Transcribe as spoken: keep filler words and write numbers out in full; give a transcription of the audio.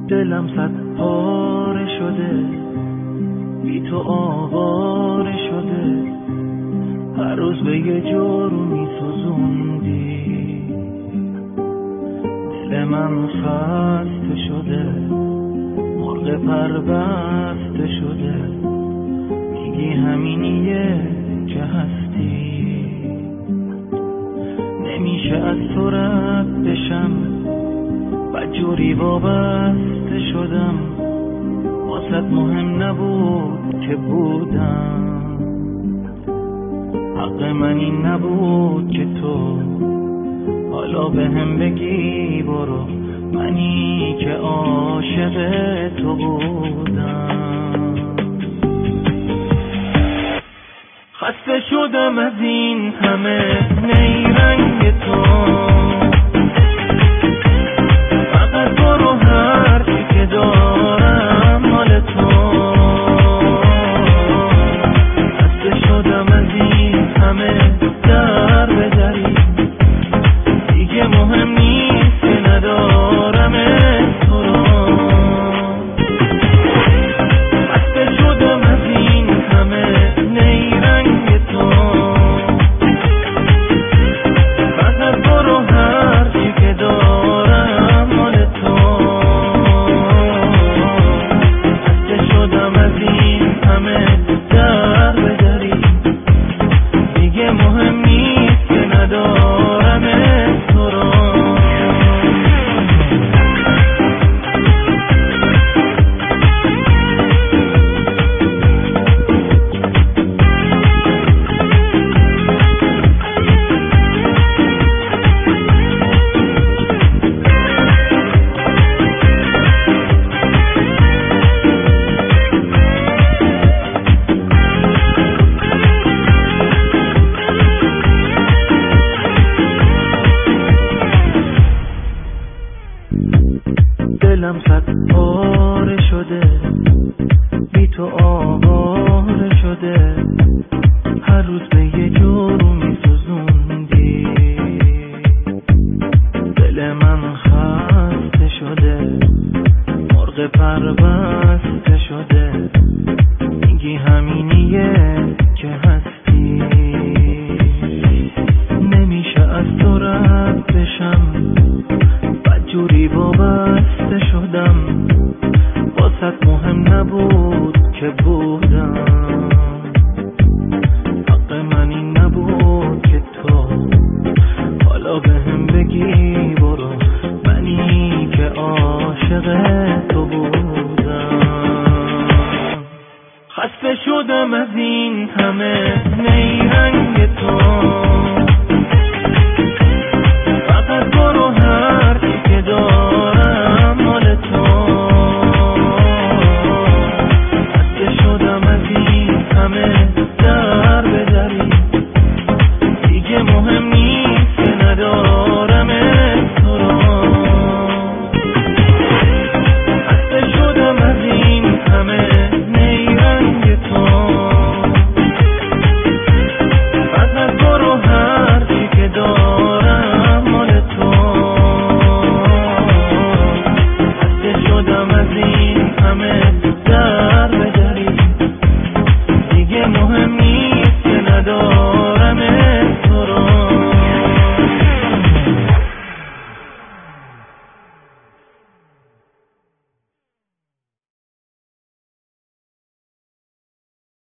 دلم صد پاره شده، بی تو آواره شده، هر روز به یه جور میسوزوندی. دل من خسته شده، مرغ پر بسته شده، میگی همینیه که هستی. نمیشه از تو رد بشم، بدجوری وابسته شدم، واسط مهم نبود که بودم. حق من این نبود که تو حالا به هم بگی برو، منی که عاشق تو بودم. خسته شدم از این همه نیرنگ تو، فقط برو حرفی که دارم مال تو. خسته شدم از این همه در به دری، دیگه مهم نیست که ندارم تو رو. خسته شدم از این همه نیرنگ تو، فقط برو حرفی که دارم مال تو. خسته شدم از این همه در به دری، دیگه مهم نیست که ندارم تو رو. دلم صد پاره شده، بی تو آواره شده، هر روز به یه جور میسوزوندی. دل من خسته شده، مرغ پر بسته شده، میگی همینیه که هستی. نمیشه از تو رد بشم، بدجوری وابسته شدم، واسط مهم نبود که بودم. حق من این نبود که تو حالا به هم بگی برو، منی که عاشق تو بودم. خسته شدم از این همه